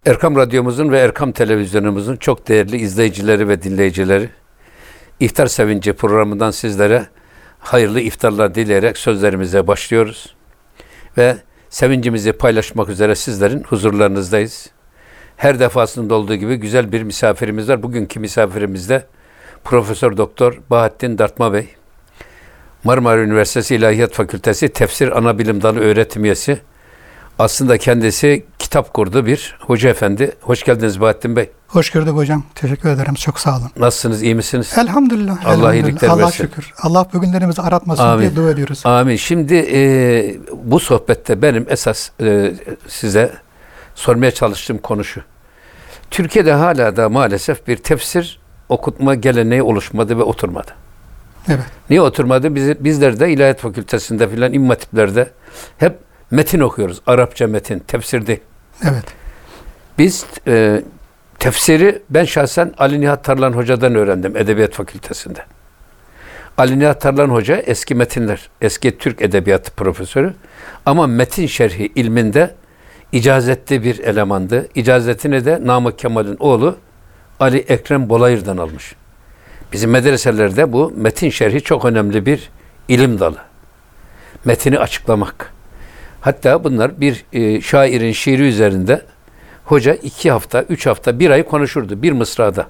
Erkam Radyomuzun ve Erkam Televizyonumuzun çok değerli izleyicileri ve dinleyicileri, İftar Sevinci programından sizlere hayırlı iftarlar dileyerek sözlerimize başlıyoruz. Ve sevincimizi paylaşmak üzere sizlerin huzurlarınızdayız. Her defasında olduğu gibi güzel bir misafirimiz var. Bugünkü misafirimiz de Profesör Doktor Bahattin Dartma Bey. Marmara Üniversitesi İlahiyat Fakültesi Tefsir Anabilim Dalı öğretim üyesi. Aslında kendisi kitap kurdu bir hoca efendi. Hoş geldiniz Bahattin Bey. Hoş gördük hocam. Teşekkür ederim. Çok sağ olun. Nasılsınız? İyi misiniz? Elhamdülillah. Allah iyilikler versin. Allah şükür. Allah bugünlerimizi aratmasın Amin diye dua ediyoruz. Amin. Şimdi bu sohbette benim esas size sormaya çalıştığım konu şu. Türkiye'de hala da maalesef bir tefsir okutma geleneği oluşmadı ve oturmadı. Evet. Niye oturmadı? Bizler de İlahiyat Fakültesi'nde filan İmam Hatipler'de hep metin okuyoruz. Arapça metin, tefsir değil. Evet. Biz tefsiri ben şahsen Ali Nihat Tarlan Hoca'dan öğrendim Edebiyat Fakültesi'nde. Ali Nihat Tarlan Hoca eski metinler, eski Türk Edebiyatı profesörü ama metin şerhi ilminde icazetli bir elemandı. İcazetini de Namık Kemal'in oğlu Ali Ekrem Bolayır'dan almış. Bizim medreselerde bu metin şerhi çok önemli bir ilim dalı. Metini açıklamak. Hatta bunlar bir şairin şiiri üzerinde hoca 2 hafta, 3 hafta, 1 ay konuşurdu bir mısrada.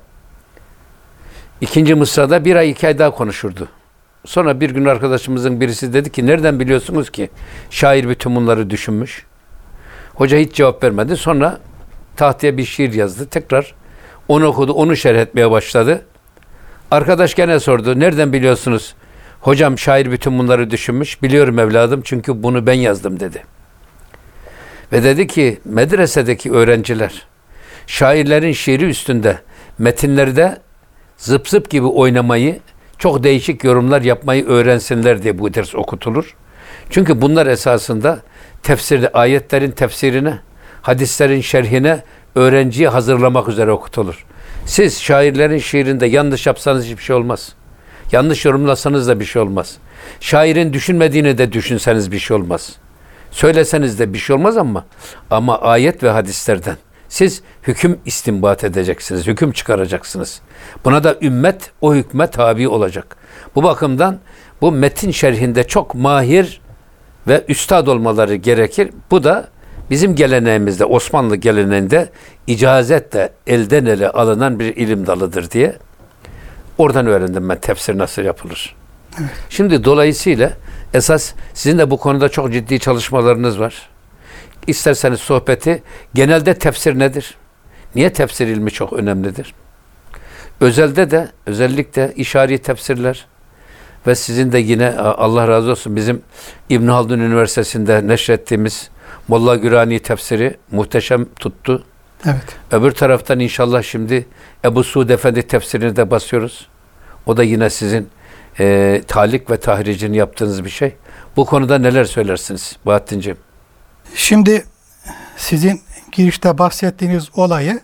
İkinci mısrada 1 ay, 2 ay daha konuşurdu. Sonra bir gün arkadaşımızın birisi dedi ki nereden biliyorsunuz ki şair bütün bunları düşünmüş? Hoca hiç cevap vermedi. Sonra tahtaya bir şiir yazdı. Tekrar onu okudu, onu şerh etmeye başladı. Arkadaş gene sordu. Nereden biliyorsunuz? Hocam şair bütün bunları düşünmüş. Biliyorum evladım çünkü bunu ben yazdım dedi. Ve dedi ki medresedeki öğrenciler şairlerin şiiri üstünde metinlerde zıp zıp gibi oynamayı, çok değişik yorumlar yapmayı öğrensinler diye bu ders okutulur. Çünkü bunlar esasında tefsirde ayetlerin tefsirine, hadislerin şerhine öğrenciyi hazırlamak üzere okutulur. Siz şairlerin şiirinde yanlış yapsanız hiçbir şey olmaz. Yanlış yorumlasanız da bir şey olmaz. Şairin düşünmediğini de düşünseniz bir şey olmaz. Söyleseniz de bir şey olmaz ama ayet ve hadislerden siz hüküm istinbat edeceksiniz, hüküm çıkaracaksınız. Buna da ümmet o hükme tabi olacak. Bu bakımdan bu metin şerhinde çok mahir ve üstad olmaları gerekir. Bu da bizim geleneğimizde, Osmanlı geleneğinde icazetle elden ele alınan bir ilim dalıdır diye oradan öğrendim ben tefsir nasıl yapılır. Evet. Şimdi dolayısıyla esas sizin de bu konuda çok ciddi çalışmalarınız var. İsterseniz sohbeti genelde tefsir nedir? Niye tefsir ilmi çok önemlidir? Özelde de özellikle işari tefsirler ve sizin de yine Allah razı olsun bizim İbn Haldun Üniversitesi'nde neşrettiğimiz Molla Gürani tefsiri muhteşem tuttu. Evet. Öbür taraftan inşallah şimdi Ebu Suud Efendi tefsirini de basıyoruz. O da yine sizin talik ve tahricini yaptığınız bir şey. Bu konuda neler söylersiniz Bahattin'ciğim? Şimdi sizin girişte bahsettiğiniz olayı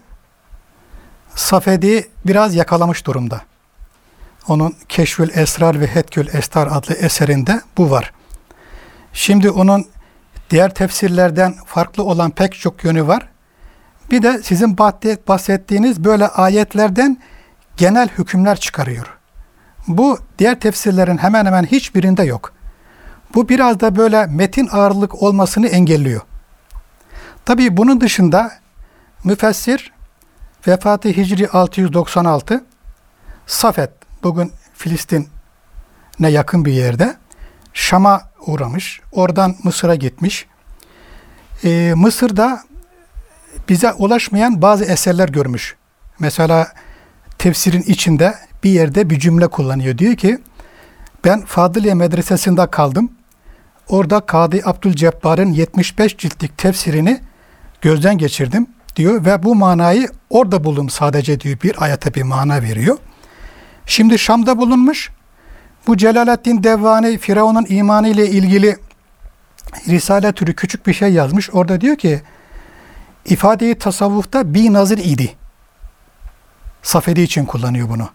Safedi biraz yakalamış durumda. Onun Keşfül Esrar ve Hetkül Estar adlı eserinde bu var. Şimdi onun diğer tefsirlerden farklı olan pek çok yönü var. Bir de sizin bahsettiğiniz böyle ayetlerden genel hükümler çıkarıyor. Bu diğer tefsirlerin hemen hemen hiçbirinde yok. Bu biraz da böyle metin ağırlık olmasını engelliyor. Tabii bunun dışında müfessir vefatı Hicri 696 Safed, bugün Filistin'e yakın bir yerde Şam'a uğramış. Oradan Mısır'a gitmiş. Mısır'da bize ulaşmayan bazı eserler görmüş. Mesela tefsirin içinde bir yerde bir cümle kullanıyor. Diyor ki ben Fadiliye Medresesi'nde kaldım. Orada Kadı Abdülcebbar'ın 75 ciltlik tefsirini gözden geçirdim diyor ve bu manayı orada buldum sadece diyor. Bir ayete bir mana veriyor. Şimdi Şam'da bulunmuş. Bu Celaleddin Devvani Firavun'un imanı ile ilgili risale türü küçük bir şey yazmış. Orada diyor ki ifadeyi tasavvufta bir nazir idi. Safedi için kullanıyor bunu.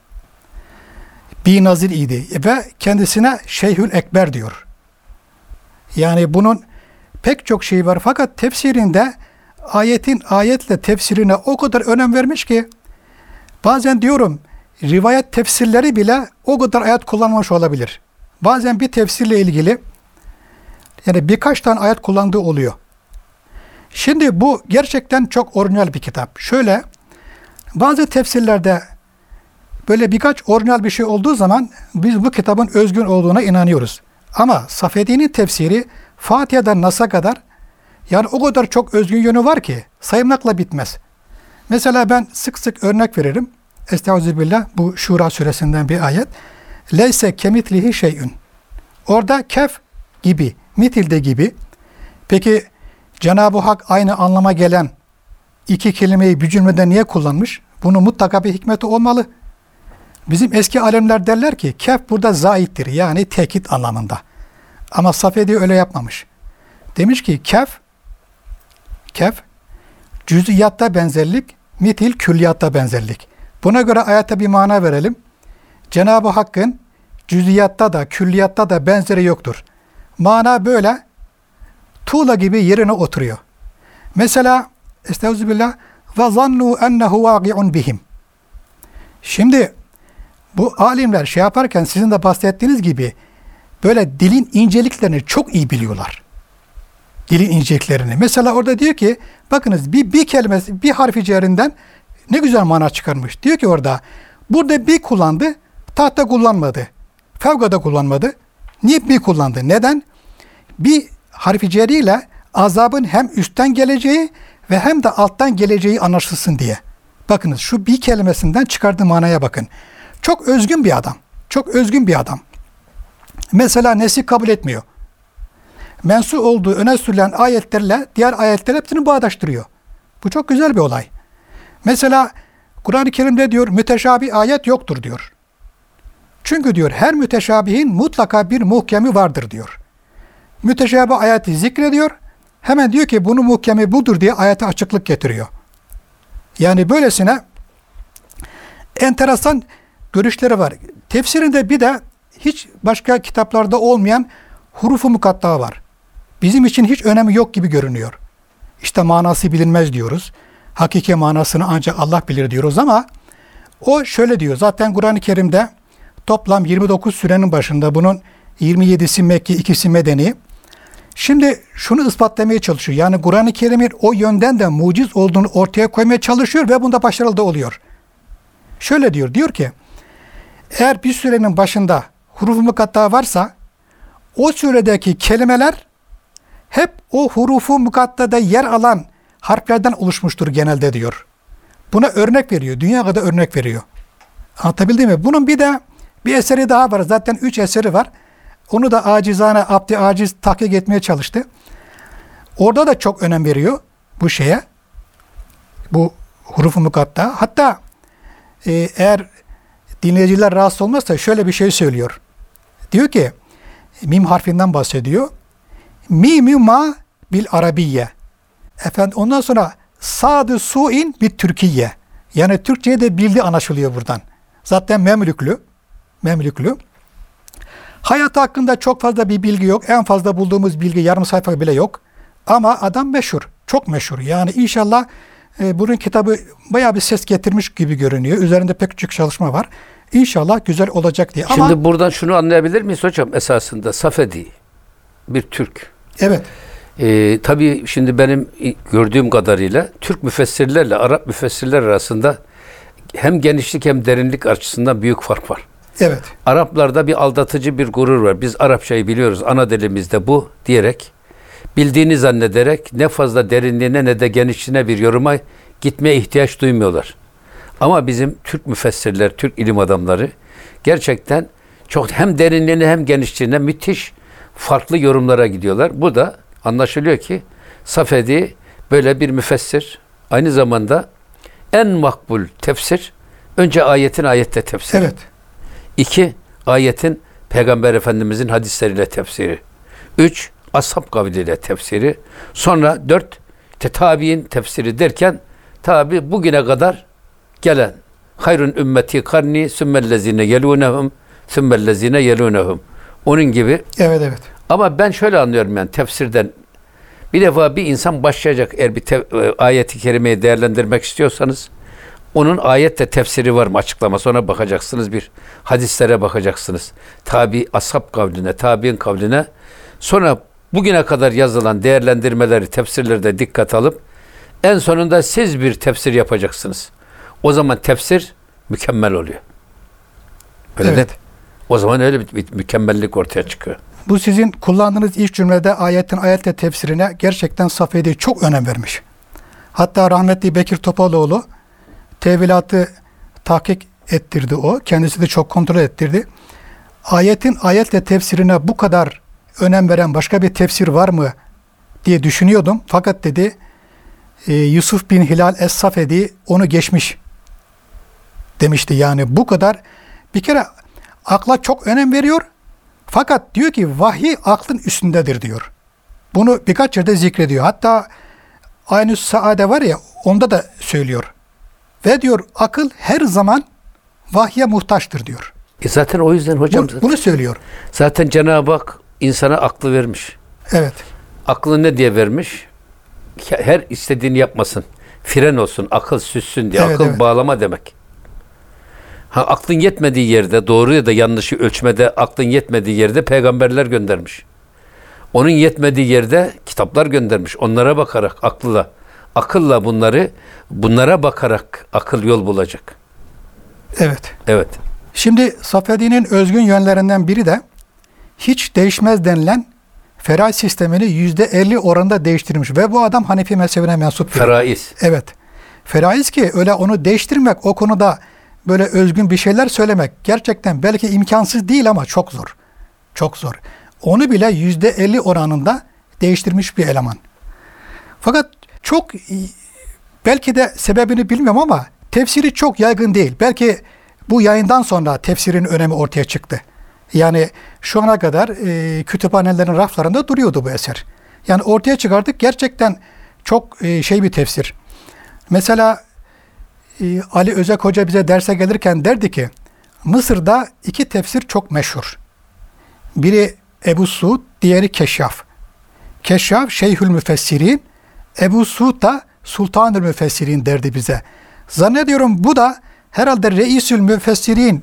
Bir nazir idi ve kendisine Şeyhül Ekber diyor. Yani bunun pek çok şey var fakat tefsirinde ayetle tefsirine o kadar önem vermiş ki bazen diyorum rivayet tefsirleri bile o kadar ayet kullanmamış olabilir. Bazen bir tefsirle ilgili yani birkaç tane ayet kullandığı oluyor. Şimdi bu gerçekten çok orijinal bir kitap. Şöyle bazı tefsirlerde böyle birkaç orijinal bir şey olduğu zaman biz bu kitabın özgün olduğuna inanıyoruz. Ama Safedi'nin tefsiri Fatiha'dan Nas'a kadar yani o kadar çok özgün yönü var ki saymakla bitmez. Mesela ben sık sık örnek veririm. Estağfirullah, bu Şura suresinden bir ayet. Leyse kemitlihi şey'ün. Orada kef gibi, mitilde gibi. Peki Cenab-ı Hak aynı anlama gelen iki kelimeyi bir cümlede niye kullanmış? Bunun mutlaka bir hikmeti olmalı. Bizim eski alemler derler ki kef burada zaittir, yani tekit anlamında. Ama Safedi öyle yapmamış. Demiş ki kef cüz'iyatta benzerlik, mitil külliyatta benzerlik. Buna göre ayete bir mana verelim. Cenab-ı Hakk'ın cüz'iyatta da külliyatta da benzeri yoktur. Mana böyle tuğla gibi yerine oturuyor. Mesela estağfirullah ve zannu ennehu vaqi'un bihim. Şimdi bu alimler şey yaparken sizin de bahsettiğiniz gibi böyle dilin inceliklerini çok iyi biliyorlar. Dilin inceliklerini. Mesela orada diyor ki bakınız bir kelimesi bir harfi cerinden ne güzel mana çıkarmış. Diyor ki orada burada bir kullandı, tahta kullanmadı. Fevkada kullanmadı. Niye bir kullandı? Neden? Bir harfi ceriyle azabın hem üstten geleceği ve hem de alttan geleceği anlaşılsın diye. Bakınız şu bir kelimesinden çıkardığı manaya bakın. Çok özgün bir adam. Çok özgün bir adam. Mesela nesih kabul etmiyor. Mensup olduğu öne sürülen ayetlerle diğer ayetler hepsini bağdaştırıyor. Bu çok güzel bir olay. Mesela Kur'an-ı Kerim'de diyor müteşabih ayet yoktur diyor. Çünkü diyor her müteşabihin mutlaka bir muhkemi vardır diyor. Müteşabih ayeti zikrediyor. Hemen diyor ki bunun muhkemi budur diye ayete açıklık getiriyor. Yani böylesine enteresan görüşleri var. Tefsirinde bir de hiç başka kitaplarda olmayan hurufu mukatta var. Bizim için hiç önemi yok gibi görünüyor. İşte manası bilinmez diyoruz. Hakiki manasını ancak Allah bilir diyoruz ama o şöyle diyor. Zaten Kur'an-ı Kerim'de toplam 29 sürenin başında bunun 27'si Mekki, 2'si Medeni. Şimdi şunu ispatlamaya çalışıyor. Yani Kur'an-ı Kerim'in o yönden de muciz olduğunu ortaya koymaya çalışıyor ve bunda başarılı da oluyor. Şöyle diyor. Diyor ki eğer bir sürenin başında huruf-u mukatta varsa o süredeki kelimeler hep o hurufu mukattada yer alan harflerden oluşmuştur genelde diyor. Buna örnek veriyor. Dünya kadar örnek veriyor. Anlatabildim mi? Bunun bir de bir eseri daha var. Zaten 3 eseri var. Onu da acizane, abdi aciz tahkik etmeye çalıştı. Orada da çok önem veriyor bu şeye. Bu hurufu mukatta. Hatta eğer dinleyiciler rahatsız olmazsa şöyle bir şey söylüyor. Diyor ki mim harfinden bahsediyor. Mimü ma bil arabiyye. Efendim ondan sonra sad-ı su'in bir Türkiye. Yani Türkçe'yi de bildi anlaşılıyor buradan. Zaten Memlüklü. Hayat hakkında çok fazla bir bilgi yok. En fazla bulduğumuz bilgi yarım sayfa bile yok. Ama adam meşhur. Çok meşhur. Yani inşallah bunun kitabı bayağı bir ses getirmiş gibi görünüyor. Üzerinde pek çok çalışma var. İnşallah güzel olacak diye. Şimdi ama buradan şunu anlayabilir miyiz hocam? Esasında Safedi bir Türk. evet. Tabii şimdi benim gördüğüm kadarıyla Türk müfessirlerle Arap müfessirler arasında hem genişlik hem derinlik açısından büyük fark var. Evet. Araplarda bir aldatıcı bir gurur var. Biz Arapçayı biliyoruz, ana dilimizde bu diyerek, bildiğini zannederek ne fazla derinliğine ne de genişliğine bir yoruma gitmeye ihtiyaç duymuyorlar. Ama bizim Türk müfessirler, Türk ilim adamları gerçekten çok hem derinliğine hem genişliğine müthiş farklı yorumlara gidiyorlar. Bu da anlaşılıyor ki Safedi böyle bir müfessir. Aynı zamanda en makbul tefsir önce ayetin ayette tefsiri. Evet. 2. Ayetin Peygamber Efendimizin hadisleriyle tefsiri. 3. Ashab kavliyle tefsiri. Sonra 4. Tabi'in tefsiri derken tabi bugüne kadar gelen hayrun ümmeti karni sümmellezine yelunehum sümmellezine yelunehum. Onun gibi. Evet. Ama ben şöyle anlıyorum yani tefsirden. Bir defa bir insan başlayacak, eğer bir ayet-i kerimeyi değerlendirmek istiyorsanız, onun ayetle tefsiri var mı, açıklaması, ona bakacaksınız. Bir hadislere bakacaksınız. Ashab kavline, tabi'in kavline. Sonra bugüne kadar yazılan değerlendirmeleri, tefsirleri de dikkat alıp en sonunda siz bir tefsir yapacaksınız. O zaman tefsir mükemmel oluyor. Öyle Evet. değil mi? O zaman öyle bir mükemmellik ortaya çıkıyor. Bu sizin kullandığınız ilk cümlede ayetle tefsirine gerçekten Safedi çok önem vermiş. Hatta rahmetli Bekir Topaloğlu tevilatı tahkik ettirdi o. Kendisi de çok kontrol ettirdi. Ayetle tefsirine bu kadar önem veren başka bir tefsir var mı diye düşünüyordum. Fakat dedi Yusuf bin Hilal Es-Safedi onu geçmiş demişti. Yani bu kadar, bir kere akla çok önem veriyor. Fakat diyor ki vahiy aklın üstündedir diyor. Bunu birkaç yerde zikrediyor. Hatta Aynü Saade var ya, onda da söylüyor. Ve diyor akıl her zaman vahye muhtaçtır diyor. Zaten o yüzden hocam Bunu söylüyor. zaten Cenab-ı Hak insana aklı vermiş. Evet. Aklı ne diye vermiş? Her istediğini yapmasın. Fren olsun, akıl süssün diye. Evet, akıl evet. bağlama demek. Aklın yetmediği yerde, doğru ya da yanlışı ölçmede aklın yetmediği yerde peygamberler göndermiş. Onun yetmediği yerde kitaplar göndermiş. Onlara bakarak akılla bunlara bakarak akıl yol bulacak. Evet. Evet. Şimdi Safedi'nin özgün yönlerinden biri de hiç değişmez denilen feraid sistemini %50 oranında değiştirmiş ve bu adam Hanefi mezhebine mensup biri. Feraiz. Evet. Feraiz ki öyle onu değiştirmek, o konuda böyle özgün bir şeyler söylemek gerçekten belki imkansız değil ama çok zor. Çok zor. Onu bile %50 oranında değiştirmiş bir eleman. Fakat çok, belki de sebebini bilmiyorum ama tefsiri çok yaygın değil. Belki bu yayından sonra tefsirin önemi ortaya çıktı. Yani şu ana kadar kütüphanelerin raflarında duruyordu bu eser. Yani ortaya çıkardık, gerçekten çok bir tefsir. Mesela Ali Özek Hoca bize derse gelirken derdi ki Mısır'da iki tefsir çok meşhur. Biri Ebu Suud, diğeri Keşşaf. Keşşaf Şeyhül Müfessirin, Ebu Suud da Sultanül Müfessirin derdi bize. Zannediyorum bu da herhalde Reisül Müfessirin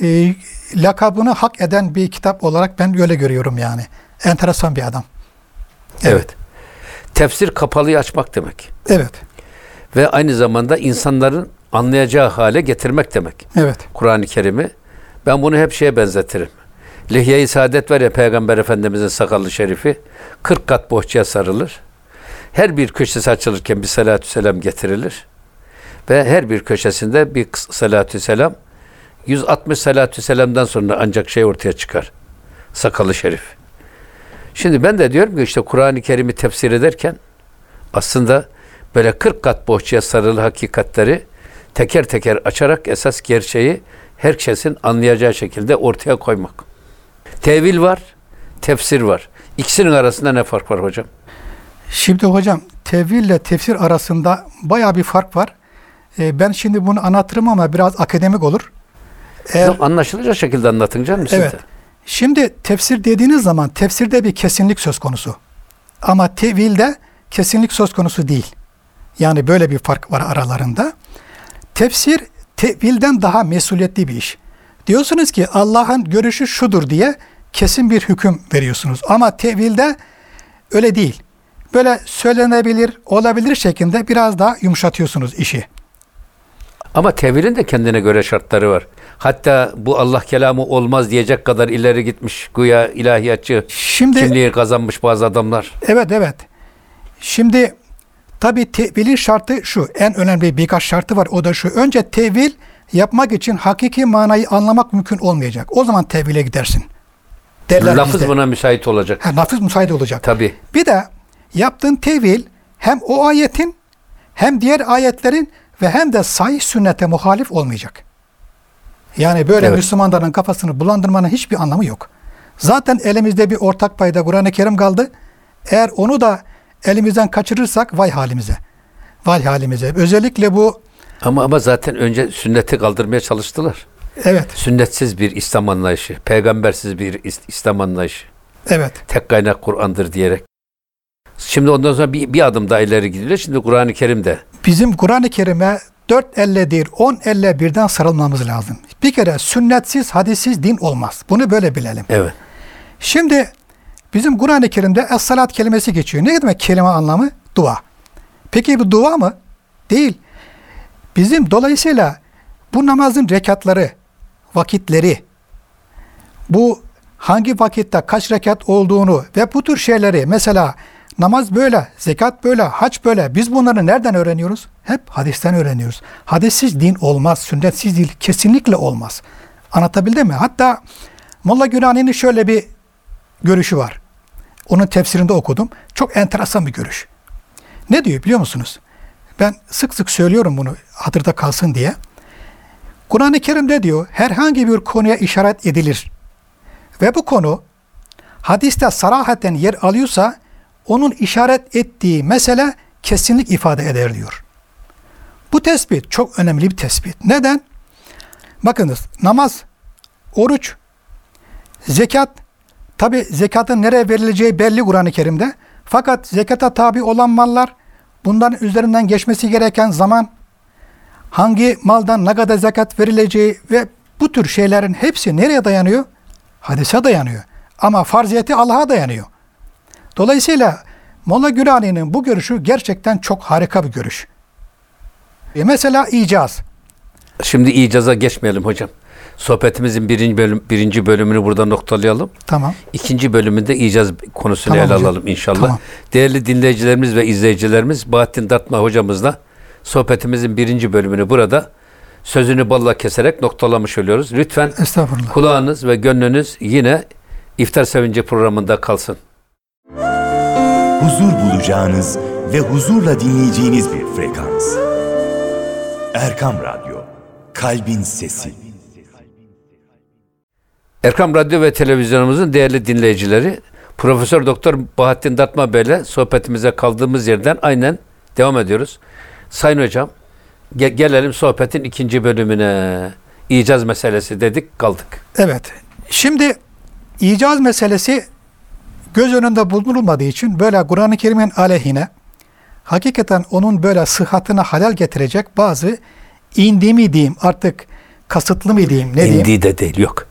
lakabını hak eden bir kitap olarak ben öyle görüyorum yani. Enteresan bir adam. Evet. Tefsir kapalıyı açmak demek. Evet. Ve aynı zamanda insanların anlayacağı hale getirmek demek. Evet. Kur'an-ı Kerim'i. Ben bunu hep şeye benzetirim. Lihye-i Saadet var ya, Peygamber Efendimizin sakallı şerifi, 40 kat bohçaya sarılır. Her bir köşesi açılırken bir salatü selam getirilir. Ve her bir köşesinde bir salatü selam, 160 salatü selamdan sonra ancak şey ortaya çıkar. Sakallı şerif. Şimdi ben de diyorum ki işte Kur'an-ı Kerim'i tefsir ederken aslında böyle 40 kat bohçaya sarılı hakikatleri teker teker açarak esas gerçeği herkesin anlayacağı şekilde ortaya koymak. Tevil var, tefsir var. İkisinin arasında ne fark var hocam? Şimdi hocam tevil ile tefsir arasında bayağı bir fark var. Ben şimdi bunu anlatırım ama biraz akademik olur. Anlaşılacak şekilde anlatın canım siz Evet. de. Şimdi tefsir dediğiniz zaman tefsirde bir kesinlik söz konusu. Ama tevilde kesinlik söz konusu değil. Yani böyle bir fark var aralarında. Tefsir tevilden daha mesuliyetli bir iş. Diyorsunuz ki Allah'ın görüşü şudur diye kesin bir hüküm veriyorsunuz. Ama tevilde öyle değil. Böyle söylenebilir, olabilir şeklinde biraz daha yumuşatıyorsunuz işi. Ama tevilin de kendine göre şartları var. Hatta bu Allah kelamı olmaz diyecek kadar ileri gitmiş güya ilahiyatçı kimliği kazanmış bazı adamlar. Evet. Şimdi tabii tevilin şartı şu. En önemli birkaç şartı var. O da şu. Önce tevil yapmak için hakiki manayı anlamak mümkün olmayacak. O zaman tevile gidersin. Lafız bizde buna müsait olacak. Lafız müsait olacak. Tabii. Bir de yaptığın tevil hem o ayetin hem diğer ayetlerin ve hem de sahih sünnete muhalif olmayacak. Yani böyle Müslümanların kafasını bulandırmanın hiçbir anlamı yok. Zaten elimizde bir ortak payda Kur'an-ı Kerim kaldı. Eğer onu da elimizden kaçırırsak vay halimize. Vay halimize. Özellikle bu. Ama zaten önce sünneti kaldırmaya çalıştılar. Evet. Sünnetsiz bir İslam anlayışı, peygambersiz bir İslam anlayışı. Evet. Tek kaynak Kur'an'dır diyerek. Şimdi ondan sonra bir adım daha ileri gidiliyor. Şimdi Kur'an-ı Kerim'de. Bizim Kur'an-ı Kerim'e 4 elle değil 10 elle birden sarılmamız lazım. Bir kere sünnetsiz, hadissiz din olmaz. Bunu böyle bilelim. Evet. Şimdi bizim Kur'an-ı Kerim'de es-salat kelimesi geçiyor. Ne demek kelime anlamı? Dua. Peki bu dua mı? Değil. Bizim dolayısıyla bu namazın rekatları, vakitleri, bu hangi vakitte kaç rekat olduğunu ve bu tür şeyleri, mesela namaz böyle, zekat böyle, hac böyle. Biz bunları nereden öğreniyoruz? Hep hadisten öğreniyoruz. Hadissiz din olmaz, sünnetsiz din kesinlikle olmaz. Anlatabildim mi? Hatta Molla Gülhani'nin şöyle bir görüşü var. Onun tefsirinde okudum. Çok enteresan bir görüş. Ne diyor biliyor musunuz? Ben sık sık söylüyorum bunu hatırda kalsın diye. Kur'an-ı Kerim'de diyor herhangi bir konuya işaret edilir. Ve bu konu hadiste sarahaten yer alıyorsa onun işaret ettiği mesele kesinlik ifade eder diyor. Bu tespit çok önemli bir tespit. Neden? Bakınız namaz, oruç, zekat, tabi zekatın nereye verileceği belli Kur'an-ı Kerim'de. Fakat zekata tabi olan mallar, bunların üzerinden geçmesi gereken zaman, hangi maldan ne kadar zekat verileceği ve bu tür şeylerin hepsi nereye dayanıyor? Hadise dayanıyor. Ama farziyeti Allah'a dayanıyor. Dolayısıyla Molla Gülhani'nin bu görüşü gerçekten çok harika bir görüş. Mesela icaz. Şimdi icaza geçmeyelim hocam. Sohbetimizin birinci bölümünü burada noktalayalım. Tamam. İkinci bölümünde icaz konusunu ele alalım inşallah. Tamam. Değerli dinleyicilerimiz ve izleyicilerimiz, Bahattin Dartma hocamızla sohbetimizin birinci bölümünü burada sözünü balla keserek noktalamış oluyoruz. Lütfen kulağınız ve gönlünüz yine İftar Sevinci programında kalsın. Huzur bulacağınız ve huzurla dinleyeceğiniz bir frekans. Erkam Radyo, Kalbin Sesi. Erkam Radyo ve Televizyonumuzun değerli dinleyicileri, Profesör Doktor Bahattin Dartma Bey'le sohbetimize kaldığımız yerden aynen devam ediyoruz. Sayın hocam, gelelim sohbetin ikinci bölümüne. İcaz meselesi dedik, kaldık. Evet. Şimdi icaz meselesi göz önünde bulunulmadığı için böyle Kur'an-ı Kerim'in aleyhine, hakikaten onun böyle sıhhatine halal getirecek bazı indi mi diyeyim, artık kasıtlı mı diyeyim, ne diyeyim? İndi de değil, yok.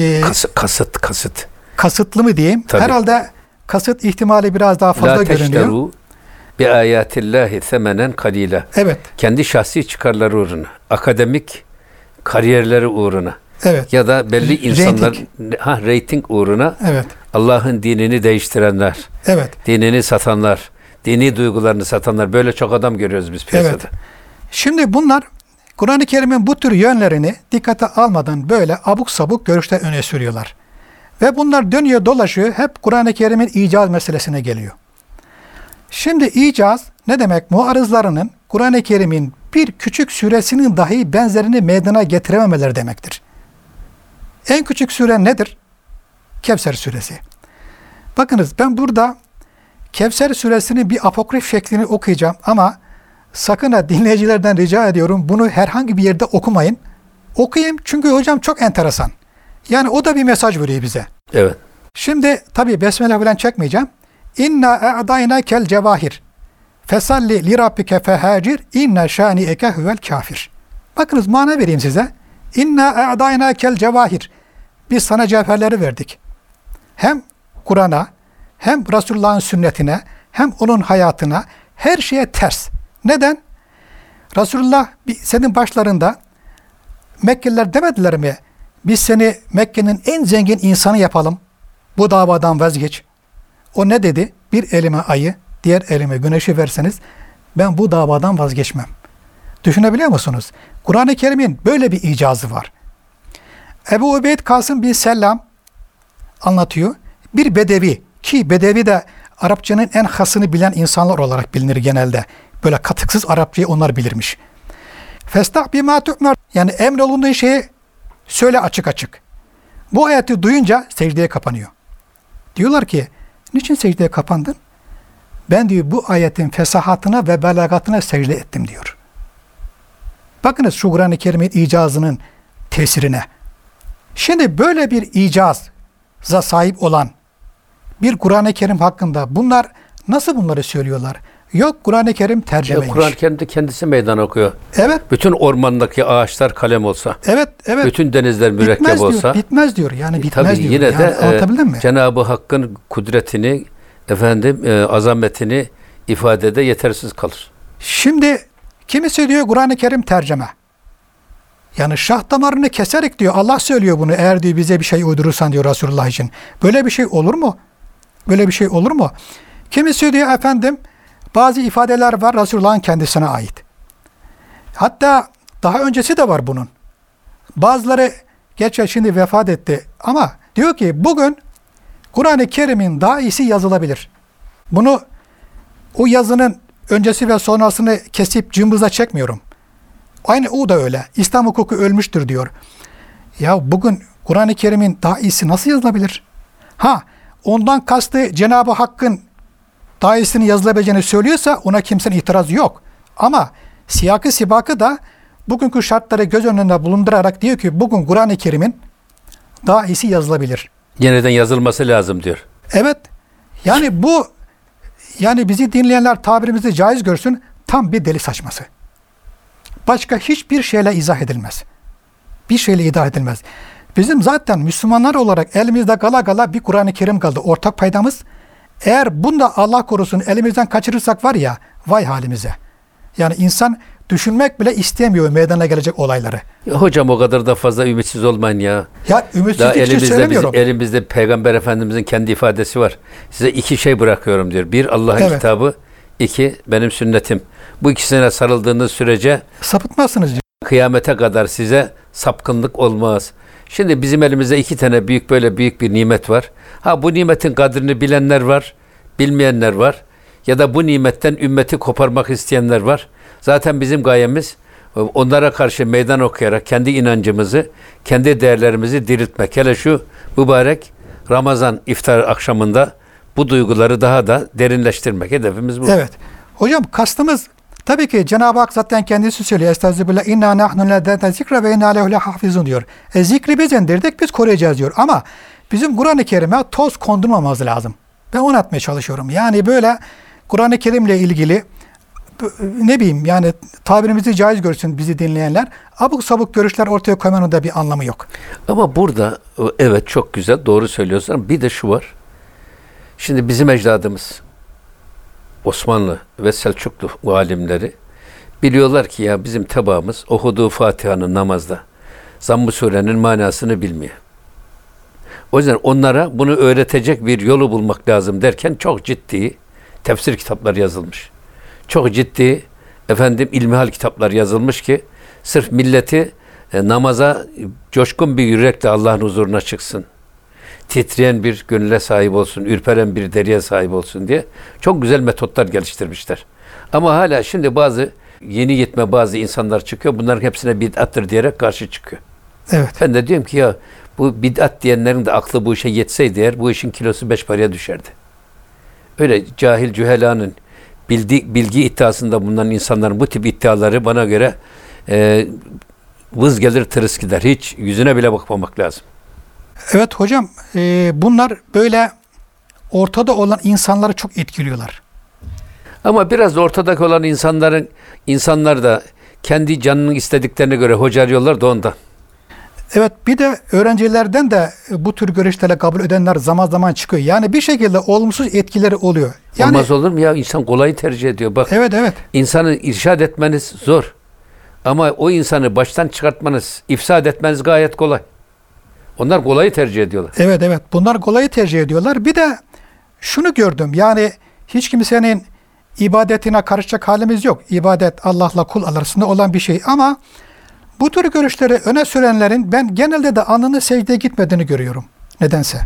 Kasıt. Kasıtlı mı diyeyim? Tabii. Herhalde kasıt ihtimali biraz daha fazla görünüyor. La teşteru bi ayatillahi semenen kalila. Evet. Kendi şahsi çıkarları uğruna, akademik kariyerleri uğruna, evet, ya da belli insanlar reyting uğruna, evet, Allah'ın dinini değiştirenler, evet, dinini satanlar, dini duygularını satanlar, böyle çok adam görüyoruz biz piyasada. evet. Şimdi bunlar Kur'an-ı Kerim'in bu tür yönlerini dikkate almadan böyle abuk sabuk görüşler öne sürüyorlar. Ve bunlar dönüyor dolaşıyor, hep Kur'an-ı Kerim'in icaz meselesine geliyor. Şimdi icaz ne demek? Muarızlarının Kur'an-ı Kerim'in bir küçük suresinin dahi benzerini meydana getirememeleri demektir. En küçük sure nedir? Kevser suresi. Bakınız ben burada Kevser suresinin bir apokrif şeklini okuyacağım ama sakın ha dinleyicilerden rica ediyorum bunu herhangi bir yerde okumayın. Okuyayım çünkü hocam çok enteresan. Yani o da bir mesaj veriyor bize. Evet. Şimdi tabii besmele falan çekmeyeceğim. İnna a'dayna kel cevahir. Fesalli li rabbike fehacir. İnne şani'eke huvel kafir. Bakınız mana vereyim size. İnna a'dayna kel cevahir. Biz sana cevherleri verdik. Hem Kur'an'a, hem Resulullah'ın sünnetine, hem onun hayatına, her şeye ters. Neden? Resulullah senin başlarında Mekkeliler demediler mi? Biz seni Mekke'nin en zengin insanı yapalım. Bu davadan vazgeç. O ne dedi? Bir elime ayı, diğer elime güneşi verseniz ben bu davadan vazgeçmem. Düşünebiliyor musunuz? Kur'an-ı Kerim'in böyle bir icazı var. Ebu Ubeyd Kasım bin Sellam anlatıyor. Bir bedevi, ki bedevi de Arapçanın en hasını bilen insanlar olarak bilinir genelde. Böyle katıksız Arapçayı onlar bilirmiş. Festah bima tu'mer, yani emrolunduğun şeyi söyle açık açık. Bu ayeti duyunca secdeye kapanıyor. Diyorlar ki, niçin secdeye kapandın? Ben diyor bu ayetin fesahatına ve belagatına secde ettim diyor. Bakınız şu Kur'an-ı Kerim'in icazının tesirine. Şimdi böyle bir icaza sahip olan bir Kur'an-ı Kerim hakkında bunlar Nasıl bunları söylüyorlar? Yok, Kur'an-ı Kerim tercümeymiş. Kur'an-ı Kerim'de kendisi meydan okuyor. Evet. Bütün ormandaki ağaçlar kalem olsa, Evet. bütün denizler mürekkep bitmez olsa, diyor. Bitmez diyor. Yani bitmez tabii diyor. yine Yani de anlatabildim mi? Cenab-ı Hakk'ın kudretini, azametini ifadede yetersiz kalır. Şimdi kimisi diyor Kur'an-ı Kerim tercüme. Yani şah damarını keserek diyor. Allah söylüyor bunu. Eğer diyor bize bir şey uydurursan diyor Resulullah için. Böyle bir şey olur mu? Böyle bir şey olur mu? Kimisi diyor efendim bazı ifadeler var Resulullah'ın kendisine ait. Hatta daha öncesi de var bunun. Bazıları gerçi şimdi vefat etti ama diyor ki bugün Kur'an-ı Kerim'in daha iyisi yazılabilir. Bunu o yazının öncesi ve sonrasını kesip cımbızla çekmiyorum. Aynı o da öyle. İslam hukuku ölmüştür diyor. Ya bugün Kur'an-ı Kerim'in daha iyisi nasıl yazılabilir? Ondan kastı Cenab-ı Hakk'ın daha iyisini yazılabileceğini söylüyorsa ona kimsenin itirazı yok. Ama siyakı sibakı da bugünkü şartları göz önünde bulundurarak diyor ki bugün Kur'an-ı Kerim'in daha iyisi yazılabilir. Yeniden yazılması lazım diyor. Evet. Yani bu bizi dinleyenler tabirimizi caiz görsün, tam bir deli saçması. Başka hiçbir şeyle izah edilmez. Bir şeyle izah edilmez. Bizim zaten Müslümanlar olarak elimizde gala gala bir Kur'an-ı Kerim kaldı. Ortak paydamız. Eğer bunu da Allah korusun elimizden kaçırırsak var ya, vay halimize. Yani insan düşünmek bile istemiyor meydana gelecek olayları. Ya hocam o kadar da fazla ümitsiz olmayın ya. Ya ümitsizlik için söylemiyorum. Elimizde Peygamber Efendimizin kendi ifadesi var. Size iki şey bırakıyorum diyor. Bir, Allah'ın kitabı. İki, benim sünnetim. Bu ikisine sarıldığınız sürece sapıtmazsınız diyor. Kıyamete kadar size sapkınlık olmaz. Şimdi bizim elimizde iki tane büyük bir nimet var. Bu nimetin kadrini bilenler var, bilmeyenler var. Ya da bu nimetten ümmeti koparmak isteyenler var. Zaten bizim gayemiz onlara karşı meydan okuyarak kendi inancımızı, kendi değerlerimizi diriltmek. Hele şu mübarek Ramazan iftar akşamında bu duyguları daha da derinleştirmek. Hedefimiz bu. Evet. Hocam kastımız tabii ki Cenab-ı Hak zaten kendisi söylüyor. Estağfirullah inna nahnu lezâte zikre ve inna lehu lehafizun diyor. Zikri biz indirdik, biz koruyacağız diyor. Ama bizim Kur'an-ı Kerim'e toz kondurmamamız lazım. Ben onu atmaya çalışıyorum. Yani böyle Kur'an-ı Kerim'le ilgili ne bileyim yani tabirimizi caiz görsün bizi dinleyenler. Abuk sabuk görüşler ortaya koymanın da bir anlamı yok. Ama burada evet çok güzel doğru söylüyorsun ama bir de şu var. Şimdi bizim ecdadımız Osmanlı ve Selçuklu alimleri biliyorlar ki ya bizim tebaamız okuduğu Fatiha'nın namazda Zamm-ı Sure'nin manasını bilmiyor. O yüzden onlara bunu öğretecek bir yolu bulmak lazım derken çok ciddi tefsir kitapları yazılmış. Çok ciddi ilmihal kitaplar yazılmış ki sırf milleti namaza coşkun bir yürekle Allah'ın huzuruna çıksın. Titreyen bir gönüle sahip olsun, ürperen bir deriye sahip olsun diye çok güzel metotlar geliştirmişler. Ama hala şimdi yeni yetme bazı insanlar çıkıyor. Bunların hepsine bid'attır diyerek karşı çıkıyor. Evet. Ben de diyorum ki ya bu bid'at diyenlerin de aklı bu işe yetseydi eğer bu işin kilosu 5 paraya düşerdi. Öyle cahil cühelanın bilgi iddiasında bulunan insanların bu tip iddiaları bana göre vız gelir tırıs gider. Hiç yüzüne bile bakmamak lazım. Evet hocam bunlar böyle ortada olan insanları çok etkiliyorlar. Ama biraz ortadaki olan insanlar da kendi canının istediklerine göre hoca arıyorlar da ondan. Evet bir de öğrencilerden de bu tür görüşlerle kabul edenler zaman zaman çıkıyor. Yani bir şekilde olumsuz etkileri oluyor. Yani, olmaz olur mu ya? İnsan kolayı tercih ediyor. Bak, evet. İnsanı irşad etmeniz zor. Ama o insanı baştan çıkartmanız, ifsad etmeniz gayet kolay. Onlar kolayı tercih ediyorlar. Evet. Bunlar kolayı tercih ediyorlar. Bir de şunu gördüm. Yani hiç kimsenin ibadetine karışacak halimiz yok. İbadet Allah'la kul arasında olan bir şey. Ama bu tür görüşleri öne sürenlerin ben genelde de alnının secdeye gitmediğini görüyorum. Nedense.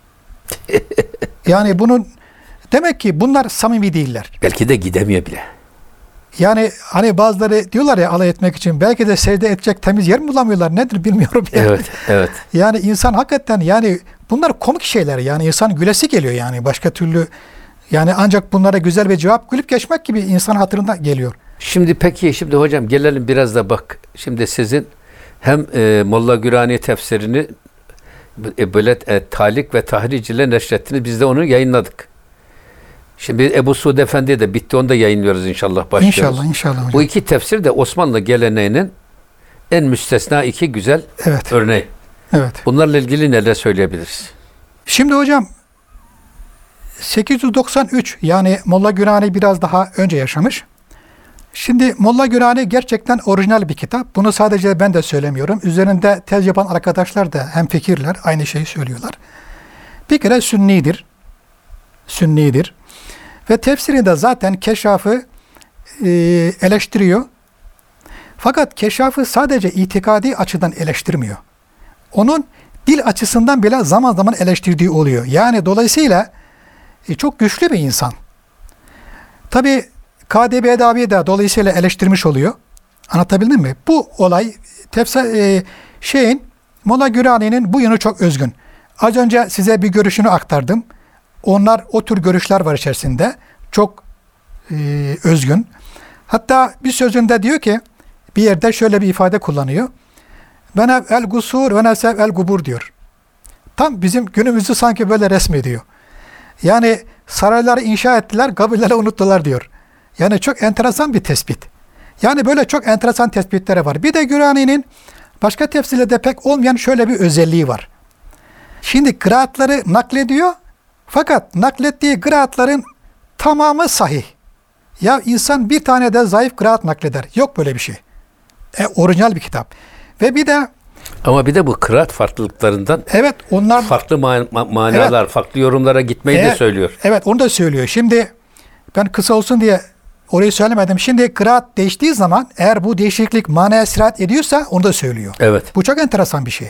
Yani demek ki bunlar samimi değiller. Belki de gidemiyor bile. Yani hani bazıları diyorlar ya alay etmek için belki de secde edecek temiz yer mi bulamıyorlar nedir bilmiyorum yani. Evet. Yani insan hakikaten yani bunlar komik şeyler yani insan gülesi geliyor yani başka türlü yani ancak bunlara güzel bir cevap gülüp geçmek gibi insan hatırına geliyor. Şimdi hocam gelelim biraz da bak. Şimdi sizin hem Molla Gürani tefsirini böyle talik ve tahric ile neşrettiniz. Biz de onu yayınladık. Şimdi Ebu Suud Efendi de bitti. Onu da yayınlıyoruz inşallah. Başlıyoruz. İnşallah, inşallah hocam. Bu iki tefsir de Osmanlı geleneğinin en müstesna iki güzel Evet. örneği. Evet. Bunlarla ilgili neler söyleyebiliriz? Şimdi hocam 893 yani Molla Gürani biraz daha önce yaşamış. Şimdi Molla Gürani gerçekten orijinal bir kitap. Bunu sadece ben de söylemiyorum. Üzerinde tez yapan arkadaşlar da hemfikirler. Aynı şeyi söylüyorlar. Bir kere sünnidir. Sünnidir. Ve tefsirinde zaten Keşaf'ı eleştiriyor. Fakat Keşaf'ı sadece itikadi açıdan eleştirmiyor. Onun dil açısından bile zaman zaman eleştirdiği oluyor. Yani dolayısıyla çok güçlü bir insan. Tabi KDB Edavi'yi de dolayısıyla eleştirmiş oluyor. Anlatabildim mi? Bu olay Molla Gürani'nin bu yönü çok özgün. Az önce size bir görüşünü aktardım. O tür görüşler var içerisinde. Çok özgün. Hatta bir sözünde diyor ki bir yerde şöyle bir ifade kullanıyor. Venev el gusur ve nesev el gubur diyor. Tam bizim günümüzü sanki böyle resmediyor. Yani sarayları inşa ettiler, kabirleri unuttular diyor. Yani çok enteresan bir tespit. Yani böyle çok enteresan tespitleri var. Bir de Gürani'nin başka tefsirlerde pek olmayan şöyle bir özelliği var. Şimdi kıraatları naklediyor. Fakat naklettiği kıraatların tamamı sahih. Ya insan bir tane de zayıf kıraat nakleder. Yok böyle bir şey. Orijinal bir kitap. Ve bir de Ama bir de bu kıraat farklılıklarından evet onlar farklı manalar, Evet. farklı yorumlara gitmeyi de söylüyor. Evet onu da söylüyor. Şimdi ben kısa olsun diye orayı söylemedim. Şimdi kıraat değiştiği zaman eğer bu değişiklik manaya sirayet ediyorsa onu da söylüyor. Evet. Bu çok enteresan bir şey.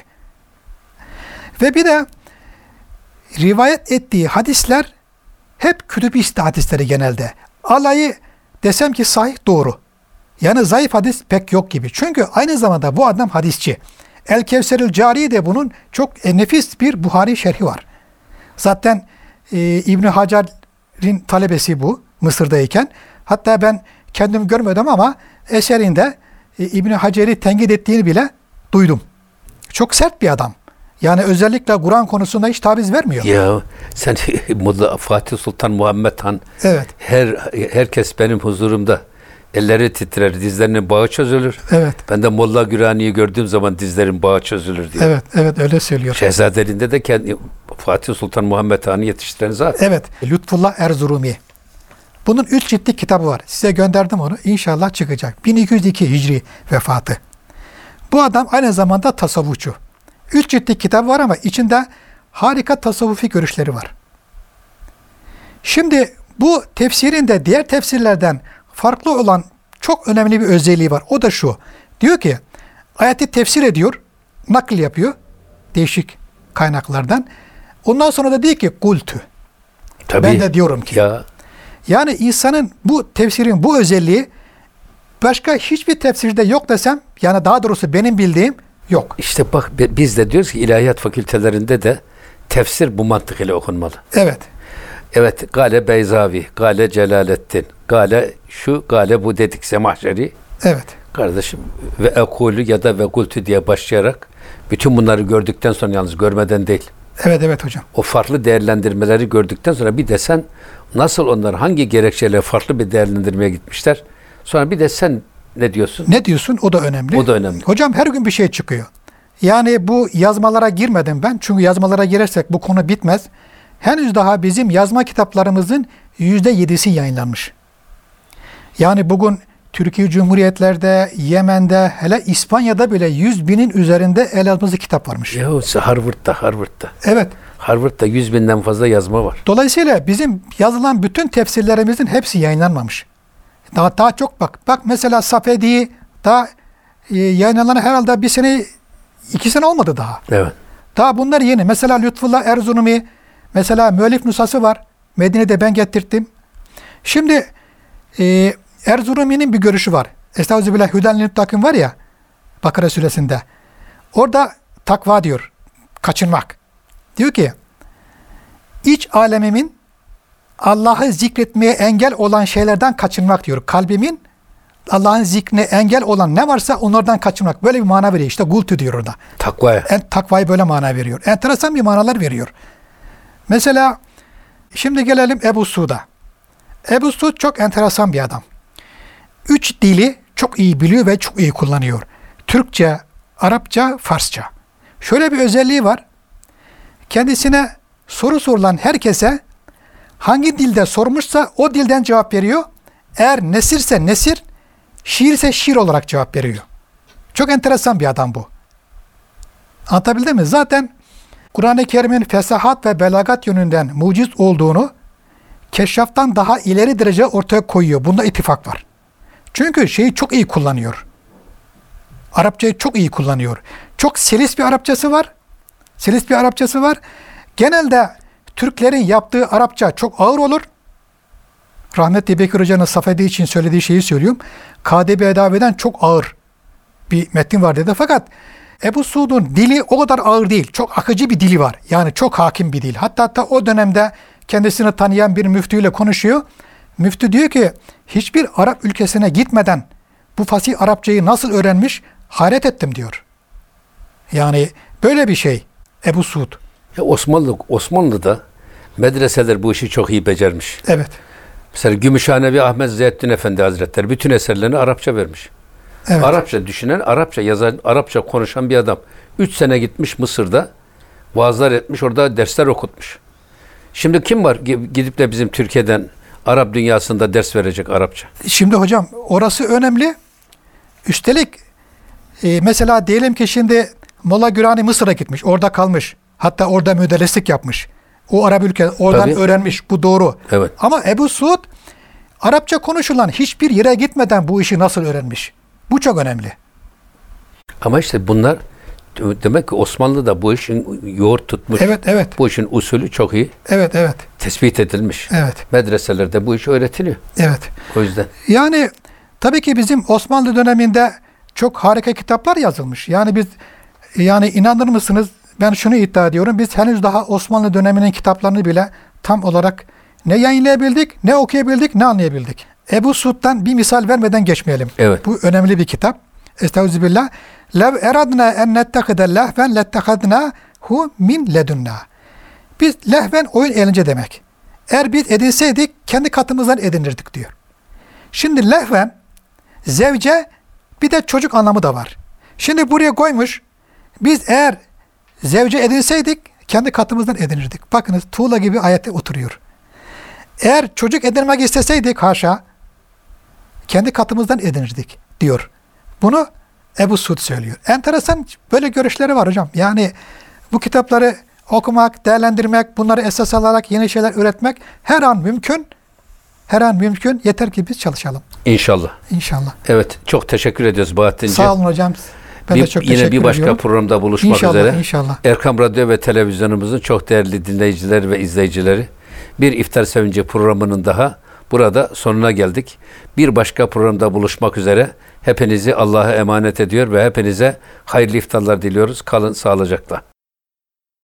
Ve bir de rivayet ettiği hadisler hep kütüb-i hadisleri genelde. Alayı desem ki sahih doğru. Yani zayıf hadis pek yok gibi. Çünkü aynı zamanda bu adam hadisçi. El Kevserül Cari de bunun çok nefis bir Buhari şerhi var. Zaten İbn Hacer'in talebesi bu Mısır'dayken. Hatta ben kendim görmedim ama eserinde İbn Hacer'i tenkit ettiğini bile duydum. Çok sert bir adam. Yani özellikle Kur'an konusunda hiç taviz vermiyor. Ya sen Molla Fatih Sultan Muhammed Han Evet. herkes benim huzurumda elleri titrer, dizlerinin bağı çözülür. Evet. Ben de Molla Gürani'yi gördüğüm zaman dizlerin bağı çözülür diyor. Evet, evet öyle söylüyor. Şehzadeliğinde de kendi Fatih Sultan Muhammed Han'ı yetiştiren zat. Evet, Lütfullah Erzurumi. Bunun 3 ciltlik kitabı var. Size gönderdim onu. İnşallah çıkacak. 1202 Hicri vefatı. Bu adam aynı zamanda tasavvufçu. 3 ciltlik kitabı var ama içinde harika tasavvufi görüşleri var. Şimdi bu tefsirinde diğer tefsirlerden farklı olan çok önemli bir özelliği var. O da şu. Diyor ki ayeti tefsir ediyor, nakil yapıyor değişik kaynaklardan. Ondan sonra da diyor ki kultü. Tabii. Ben de diyorum ki. Ya Yani insanın bu tefsirin bu özelliği başka hiçbir tefsirde yok desem, yani daha doğrusu benim bildiğim yok. işte bak biz de diyoruz ki ilahiyat fakültelerinde de tefsir bu mantık ile okunmalı. Evet. Evet, Gale Beyzavi, Gale Celalettin, Gale şu, Gale bu dedik Semahşeri. Evet. Kardeşim ve ekulü ya da ve kultü diye başlayarak bütün bunları gördükten sonra, yalnız görmeden değil, Evet, evet hocam. o farklı değerlendirmeleri gördükten sonra bir de sen nasıl onlar hangi gerekçeyle farklı bir değerlendirmeye gitmişler, sonra bir de sen ne diyorsun? Ne diyorsun? O da önemli. O da önemli. Hocam her gün bir şey çıkıyor. Yani bu yazmalara girmedim ben. Çünkü yazmalara girersek bu konu bitmez. Henüz daha bizim yazma kitaplarımızın %7'si yayınlanmış. Yani bugün Türkiye Cumhuriyetlerde, Yemen'de, hele İspanya'da bile 100.000'in üzerinde el yazması kitap varmış. Ya Harvard'da. Evet. Harvard'da 100.000'den fazla yazma var. Dolayısıyla bizim yazılan bütün tefsirlerimizin hepsi yayınlanmamış. Daha çok bak mesela Safedi'yi daha yayınlanan herhalde 1 sene 2 sene olmadı daha. Evet. Daha bunlar yeni. Mesela Lütfullah Erzurumi, mesela müellif nüshası var. Medine'de ben getirttim. Şimdi Erzurumi'nin bir görüşü var. Estağfirullah Hüden Lüttakin var ya Bakara suresinde. Orada takva diyor. Kaçınmak. Diyor ki iç alemimin Allah'ı zikretmeye engel olan şeylerden kaçınmak diyor. Kalbimin Allah'ın zikrine engel olan ne varsa onlardan kaçınmak. Böyle bir mana veriyor. İşte gultü diyor orada. Takvaya. Takvayı böyle mana veriyor. Enteresan bir manalar veriyor. Mesela şimdi gelelim Ebu Suud'a. Ebu Suud çok enteresan bir adam. 3 dili çok iyi biliyor ve çok iyi kullanıyor. Türkçe, Arapça, Farsça. Şöyle bir özelliği var. Kendisine soru sorulan herkese hangi dilde sormuşsa o dilden cevap veriyor. Eğer nesirse nesir, şiirse şiir olarak cevap veriyor. Çok enteresan bir adam bu. Anlatabildim mi? Zaten Kur'an-ı Kerim'in fesahat ve belagat yönünden muciz olduğunu Keşşaf'tan daha ileri derece ortaya koyuyor. Bunda ittifak var. Çünkü şeyi çok iyi kullanıyor. Arapçayı çok iyi kullanıyor. Çok selis bir Arapçası var. Selis bir Arapçası var. Genelde Türklerin yaptığı Arapça çok ağır olur. Rahmetli Bekir Hoca'nın Safedi için söylediği şeyi söylüyorum. KDB Edavi'den çok ağır bir metin var dedi. Fakat Ebu Suud'un dili o kadar ağır değil. Çok akıcı bir dili var. Yani çok hakim bir dil. Hatta o dönemde kendisini tanıyan bir müftüyle konuşuyor. Müftü diyor ki hiçbir Arap ülkesine gitmeden bu fasih Arapçayı nasıl öğrenmiş hayret ettim diyor. Yani böyle bir şey Ebu Suud. Ya Osmanlı'da medreseler bu işi çok iyi becermiş. Evet. Mesela Gümüşhanevi Ahmet Ziyaettin Efendi Hazretleri bütün eserlerini Arapça vermiş. Evet. Arapça düşünen, Arapça yazan, Arapça konuşan bir adam. 3 sene gitmiş Mısır'da, vaazlar etmiş, orada dersler okutmuş. Şimdi kim var gidip de bizim Türkiye'den Arap dünyasında ders verecek Arapça? Şimdi hocam orası önemli. Üstelik mesela diyelim ki şimdi Molla Gürani Mısır'a gitmiş, orada kalmış. Hatta orada müderrislik yapmış. O Arap ülke oradan Tabii. öğrenmiş. Bu doğru. Evet. Ama Ebu Suud Arapça konuşulan hiçbir yere gitmeden bu işi nasıl öğrenmiş? Bu çok önemli. Ama işte bunlar demek ki Osmanlı'da bu işin yoğurt tutmuş. Evet. Bu işin usulü çok iyi Evet. tespit edilmiş. Evet. Medreselerde bu iş öğretiliyor. Evet. O yüzden. Yani tabii ki bizim Osmanlı döneminde çok harika kitaplar yazılmış. Yani biz inanır mısınız? Ben şunu iddia ediyorum. Biz henüz daha Osmanlı döneminin kitaplarını bile tam olarak ne yayınlayabildik, ne okuyabildik, ne anlayabildik. Ebu Suud'dan bir misal vermeden geçmeyelim. Evet. Bu önemli bir kitap. Estağfirullah. Lev eradna en nettehide lehven lettehadnahu min ledunna. Biz lehven oyun eğlence demek. Eğer biz edinseydik kendi katımızdan edinirdik diyor. Şimdi lehven zevce bir de çocuk anlamı da var. Şimdi buraya koymuş. Biz eğer zevce edinseydik kendi katımızdan edinirdik. Bakınız tuğla gibi ayette oturuyor. Eğer çocuk edinmek isteseydik haşa kendi katımızdan edinirdik diyor. Bunu Ebu Suud söylüyor. Enteresan böyle görüşleri var hocam. Yani bu kitapları okumak, değerlendirmek, bunları esas alarak yeni şeyler üretmek her an mümkün. Her an mümkün. Yeter ki biz çalışalım. İnşallah. İnşallah. Evet. Çok teşekkür ediyoruz Bahattin'ciğim. Sağ olun hocam. Ben de çok teşekkür ediyorum. Yine bir başka programda buluşmak üzere. İnşallah. Erkam Radyo ve Televizyonumuzun çok değerli dinleyicileri ve izleyicileri, bir İftar Sevinci programının daha burada sonuna geldik. Bir başka programda buluşmak üzere. Hepinizi Allah'a emanet ediyor ve hepinize hayırlı iftarlar diliyoruz. Kalın sağlıcakla.